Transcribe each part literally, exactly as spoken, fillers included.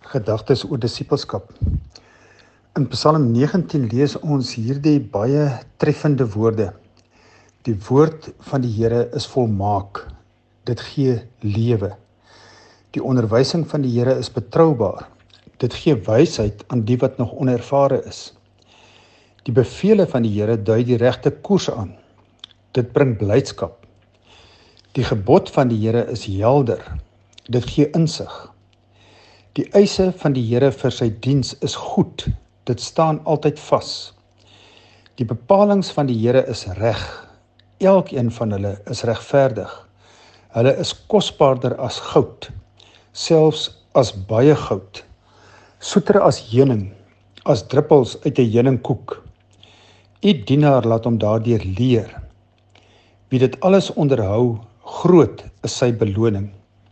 Gedagtes oor disippelskap. In Psalm negentien lees ons hierdie baie treffende woorde. Die woord van die Here is volmaak. Dit gee lewe. Die onderwysing van die Here is betroubaar. Dit gee wysheid aan die wat nog onervare is. Die bevele van die Here dui die regte koers aan. Dit bring blydskap. Die gebod van die Here is helder. Dit gee insig. Die eise van die Here vir sy diens is goed, dit staan altyd vas. Die bepalings van die Here is reg, elkeen van hulle is regverdig. Hulle is kosbaarder as goud, selfs as baie goud. Soeter as heuning, as druppels uit 'n heuningkoek. U dienaar laat hom daardeur leer. Wie dit alles onderhou, groot is sy beloning.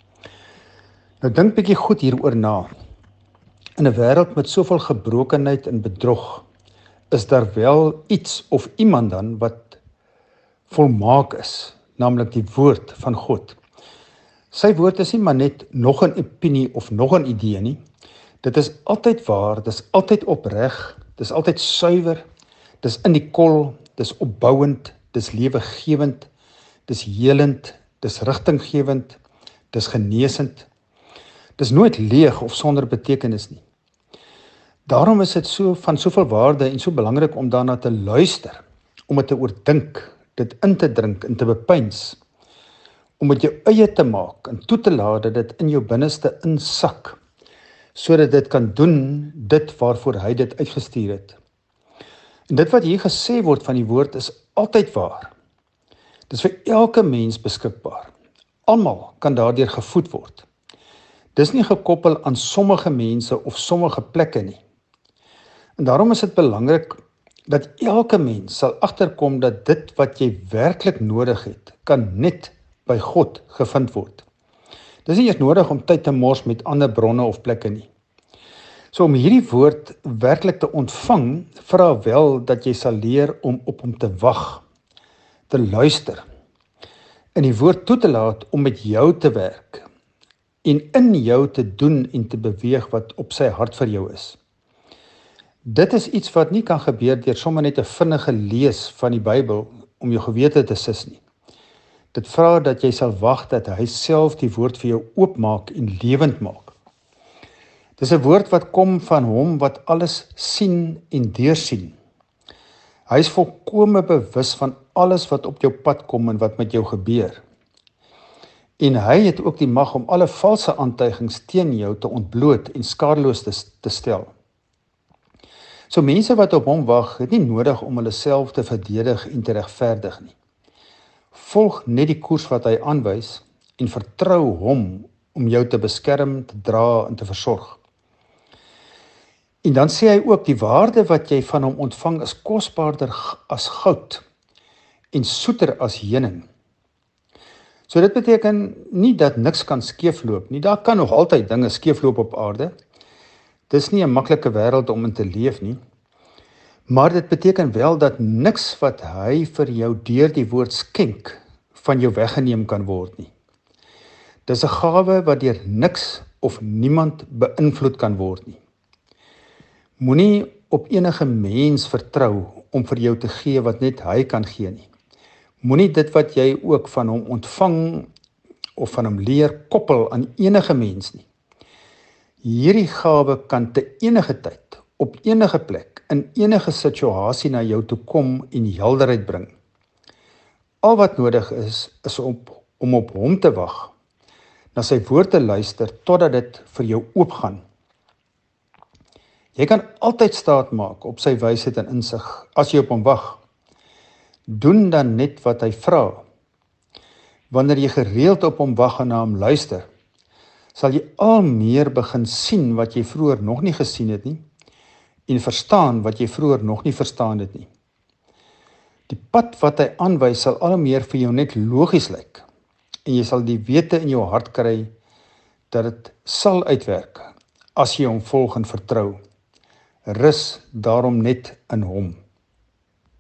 Nou dink bietjie goed hieroor na. In 'n wêreld met soveel gebrokenheid en bedrog, is daar wel iets of iemand dan wat volmaak is, naamlik die woord van God. Sy woord is nie maar net nog 'n opinie of nog 'n idee nie. Dit is altyd waar, dit is altyd opreg, dit is altyd suiwer, dit is in die kol, dit is opbouend, dit is lewegewend, dit is helend, dit is rigtinggewend, dit is genesend. Dis nooit leeg of sonder betekenis nie. Daarom is dit so van soveel waarde en so belangrik om daarna te luister, om dit te oordink, dit in te drink en te bepeins, om dit jou eie te maak en toe te laat dat dit in jou binneste insak, sodat dit kan doen dit waarvoor hy dit uitgestuur het. En dit wat hier gesê word van die woord is altyd waar. Dis vir elke mens beskikbaar. Almal kan daardeur gevoed word. Dis nie gekoppel aan sommige mense of sommige plekke nie. En daarom is dit belangrik dat elke mens sal agterkom dat dit wat jy werklik nodig het, kan net by God gevind word. Dis nie eers nodig om tyd te mors met ander bronne of plekke nie. So om hierdie woord werklik te ontvang, vra wel dat jy sal leer om op hom te wag, te luister, en die woord toe te laat om met jou te werk, en in jou te doen en te beweeg wat op sy hart vir jou is. Dit is iets wat nie kan gebeur deur sommer net 'n vinnige lees van die Bybel om jou gewete te sis nie. Dit vra dat jy sal wag dat hy self die woord vir jou oopmaak en lewend maak. Dis 'n woord wat kom van hom wat alles sien en deursien. Hy is volkome bewus van alles wat op jou pad kom en wat met jou gebeur. En hy het ook die mag om alle valse aantuigings teen jou te ontbloot en skadeloos te, te stel. So mense wat op hom wag, het nie nodig om hulle self te verdedig en te regverdig nie. Volg net die koers wat hy aanwys en vertrou hom om jou te beskerm, te dra en te versorg. En dan sê hy ook, die waarde wat jy van hom ontvang is kosbaarder as goud en soeter as heuning. So dit beteken nie dat niks kan skeefloop nie. Daar kan nog altyd dinge skeefloop op aarde. Dis nie 'n maklike wêreld om in te leef nie. Maar dit beteken wel dat niks wat hy vir jou deur die woord skenk van jou weggeneem kan word nie. Dis 'n gawe wat deur niks of niemand beïnvloed kan word nie. Moenie op enige mens vertrou om vir jou te gee wat net hy kan gee nie. Moenie dit wat jy ook van hom ontvang of van hom leer koppel aan enige mens nie. Hierdie gawe kan te enige tyd, op enige plek, in enige situasie na jou toe kom en helderheid bring. Al wat nodig is, is op, om op hom te wag, na sy woord te luister, totdat dit vir jou oopgaan. Jy kan altyd staat maak op sy wysheid en insig, as jy op hom wag. Doen dan net wat hy vra. Wanneer jy gereeld op hom wag en na hom luister, sal jy al meer begin sien wat jy vroeër nog nie gesien het nie, en verstaan wat jy vroeër nog nie verstaan het nie. Die pad wat hy aanwys sal al meer vir jou net logies lyk, en jy sal die wete in jou hart kry, dat dit sal uitwerk, as jy hom volg en vertrou. Rus daarom net in hom.